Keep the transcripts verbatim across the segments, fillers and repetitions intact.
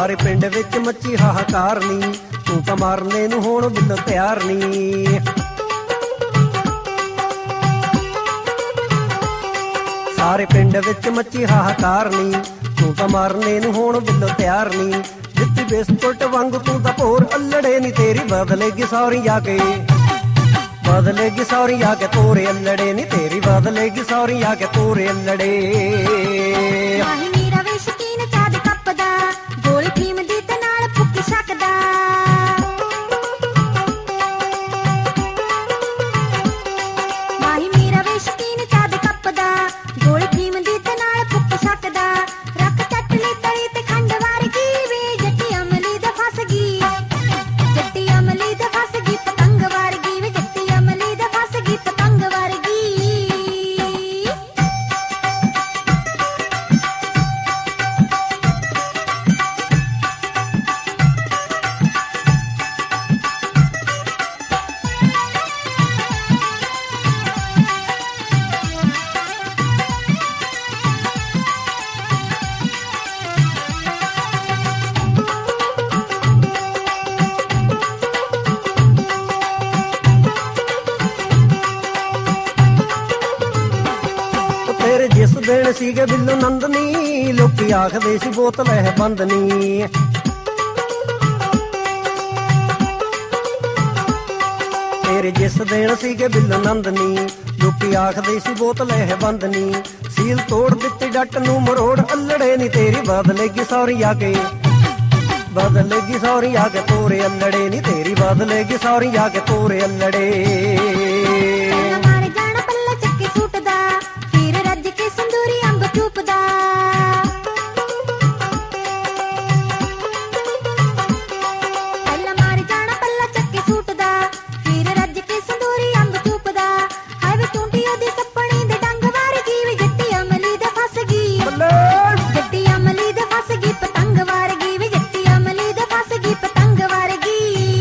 ਸਾਰੇ ਪਿੰਡ ਵਿੱਚ ਮੱਚੀ ਹਾਹਾਕਾਰ ਨੀ, ਤੂੰ ਤਾਂ ਮਾਰਨੇ ਨੂੰ ਹੁਣ ਬਿੱਲੋ ਤਿਆਰ ਨੀ। ਸਾਰੇ ਪਿੰਡ ਵਿੱਚ ਮੱਚੀ ਹਾਹਾਕਾਰ ਨੀ, ਤੂੰ ਤਾਂ ਮਾਰਨੇ ਨੂੰ ਹੁਣ ਬਿੱਲੋ ਤਿਆਰ ਨੀ। ਜਿੱਤੀ ਬਿਸਕੁਟ ਵਾਂਗ ਤੂੰ ਤਾਂ ਭੋਰ ਅਲੜੇ ਨੀ, ਤੇਰੀ ਬਦਲੇਗੀ ਸੌਰੀ ਆ ਕੇ, ਬਦਲੇਗੀ ਸੌਰੀ ਆ ਕੇ ਤੋਰੇ ਅਲੜੇ ਨੀ, ਤੇਰੀ ਬਦਲੇਗੀ ਸੌਰੀ ਆ ਕੇ ਤੋਰੇ ਅਲੜੇ। ਮਾਹੀ ਮੇਰਾ ਵੇ ਸ਼ਕੀਨ ਚਾਹ ਦੇ ਕੱਪ ਦਾ, ਗੋਲੀ ਫੀਮ ਦੀ ਤੇ ਨਾਲ ਫੁੱਕੀ ਸਕਦਾ। ਮਾਹੀ ਮੇਰਾ ਵੇ ਸ਼ਕੀਨ ਚਾਹ ਦੇ ਕੱਪ ਦਾ, ਗੋਲੀ ਫੀਮ ਦੀ ਤੇ ਨਾਲ ਫੁੱਕੀ ਸਕਦਾ। ਰੱਖ ਚਟਨੀ ਤਲੀ ਤੇ ਖੰਡ ਵਰਗੀ ਵੇ, ਜੱਟੀ ਅਮਲੀ ਦੇ ਫਸ ਗਈ, ਜੱਟੀ ਅਮਲੀ ਦੇ ਫਸ ਗਈ ਪਤੰਗ ਵਰਗੀ ਵੇ, ਜੱਟੀ ਅਮਲੀ ਦੇ ਫਸ ਗਈ ਪਤੰਗ ਵਰਗੀ। ਤੇਰੇ ਜਿਸ ਦਿਨ ਸੀਗੇ ਬਿੱਲੋ ਨੰਦਨੀ, ਲੋਕੀ ਆਖਦੇ ਸੀ ਬੋਤਲ ਹੈ ਬੰਦ ਨੀ। ਤੇਰੇ ਜਿਸ ਦਿਨ ਸੀਗੇ ਬਿੱਲੋ ਨੰਦਨੀ, ਲੋਕੀ ਆਖਦੇ ਸੀ ਬੋਤਲ ਹੈ ਬੰਦ ਨੀ। ਸੀਲ ਤੋੜ ਦਿੱਤੀ ਡੱਟ ਨੂੰ ਮਰੋੜ ਅਲੜੇ ਨੀ, ਤੇਰੀ ਬਦਲੇਗੀ ਸੌਰੀ ਆ ਕੇ, ਬਦਲੇਗੀ ਸੌਰੀ ਆ ਕੇ ਤੋਰੇ ਅਲੜੇ ਨੀ, ਤੇਰੀ ਬਦਲੇਗੀ ਸੌਰੀ ਆ ਕੇ ਤੋਰੇ ਅਲੜੇ। ਮਾਰੇ ਜਾਣਾ ਪੱਲਾ ਚੱਕੇ ਸੂਟ ਦਾ, ਫਿਰ ਰੱਜ ਕੇ ਸੰਦੂਰੀ ਅੰਬ ਚੂਪਦਾ। ਪਹਿਲਾਂ ਮਾਰੇ ਜਾਣਾ ਪੱਲਾ ਚੱਕੇ ਸੂਟ ਦਾ, ਫਿਰ ਰੱਜ ਕੇ ਸੰਦੂਰੀ ਅੰਬ ਚੂਪਦਾ। ਹਾਏ ਵੇ ਟੁੰਡੀ ਉਹਦੀ ਸੱਪਣੀ ਦੇ ਡੰਗ ਵਰਗੀ ਵੇ, ਜੱਟੀ ਅਮਲੀ ਦੇ ਫਸ ਗਈ, ਜੱਟੀ ਅਮਲੀ ਦੇ ਫਸ ਗਈ ਪਤੰਗ ਵਰਗੀ ਵੇ, ਜੱਟੀ ਅਮਲੀ ਦੇ ਫਸ ਗਈ ਪਤੰਗ ਵਰਗੀ।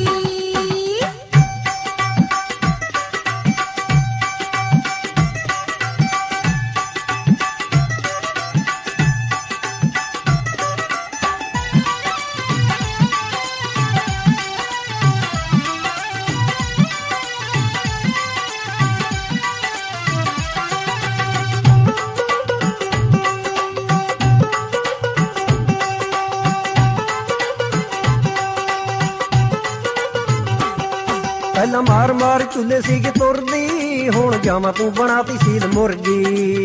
ਪਹਿਲਾਂ ਮਾਰ ਮਾਰ ਚੁੱਲੇ ਸੀਗੇ ਤੁਰਦੀ, ਹੁਣ ਜਾਵਾਂ ਤੂੰ ਬਣਾਤੀ ਸੀਲ ਮੁਰਗੀ।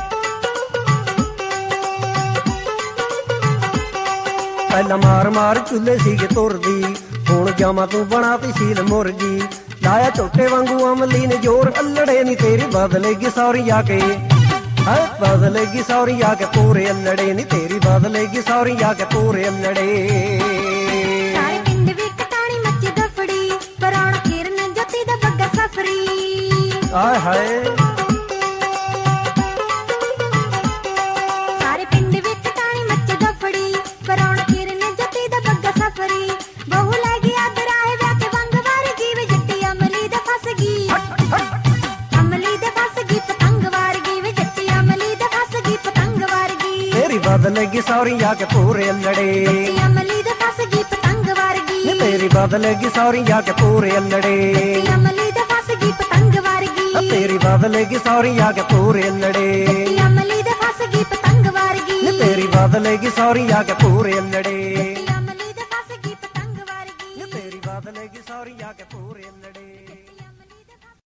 ਪਹਿਲਾਂ ਮਾਰ ਮਾਰ ਚੁੱਲੇ ਸੀਗੇ ਤੁਰਦੀ, ਹੁਣ ਜਾਵਾਂ ਤੂੰ ਬਣਾਤੀ ਸੀਲ ਮੁਰਗੀ। ਲਾਇਆ ਝੋਟੇ ਵਾਂਗੂ ਅਮਲੀ ਨੇ ਜ਼ੋਰ ਅਲੜੇ ਨੀ, ਤੇਰੀ ਬਦਲੇਗੀ ਸੌਰੀ ਆ ਕੇ, ਹਾਏ ਬਦਲੇਗੀ ਸੌਰੀ ਆ ਕੇ ਤੋਰੇ ਅਲੜੇ ਨੀ, ਤੇਰੀ ਬਦਲੇਗੀ ਸੌਰੀ ਆ ਕੇ ਤੋਰੇ ਅਲੜੇ। ਸਾਰੇ ਪਿੰਡ ਵੀ ਕਟਾਣੀ ਮੱਚੀ ਦਫੜੀ, ਪਰਾਉਣ ਕਿਰਨ ਜੱਤੀ ਦਾ ਬੱਗਾ ਸਫਰੀ। ਆਏ ਹਾਏ ਸਾਰੇ ਪਿੰਡ ਵੀ ਕਟਾਣੀ ਮੱਚੀ ਦਫੜੀ, ਪਰਾਉਣ ਕਿਰਨ ਜੱਤੀ ਦਾ ਬੱਗਾ ਸਫਰੀ। ਬਹੂ ਲੈ ਗਈ ਅੱਧ ਰਾਹੇ ਵਿਆਹ ਕੇ ਵੰਗ ਵਰਗੀ ਵੇ, ਜੱਟੀ ਅਮਲੀ ਦੇ ਫਸ ਗਈ, ਅਮਲੀ ਦੇ ਫਸ ਗਈ ਪਤੰਗ ਵਰਗੀ ਵੇ, ਜੱਟੀ ਅਮਲੀ ਦੇ ਫਸ ਗਈ ਪਤੰਗ ਵਰਗੀ। ਤੇਰੀ ਬਦਲੇਗੀ ਸੌਰੀ ਆ ਕੇ ਤੋਰੇ ਅਲੜੇ, ਜੱਟੀ ਅਮਲੀ ਦੇ ਫਸ ਗਈ ਪਤੰਗ ਵਰਗੀ ਨੀ ਤੇਰੀ ਬਦਲੇਗੀ ਸੌਰੀ ਆ ਕੇ ਤੋਰੇ ਅਲੜੇ। ਜੱਟੀ ਅਮਲੀ ਦੇ ਫਸ ਗਈ ਪਤੰਗ ਵਰਗੀ, ਤੇਰੀ ਬਦਲੇਗੀ ਸੌਰੀ ਆ ਕੇ ਤੋਰੇ ਅਲੜੇ। ਜੱਟੀ ਅਮਲੀ ਦੇ ਫਸ ਗਈ ਪਤੰਗ ਵਰਗੀ, ਨੀ ਤੇਰੀ ਬਦਲੇਗੀ ਸੌਰੀ ਆ ਕੇ ਤੋਰੇ ਅਲੜੇ।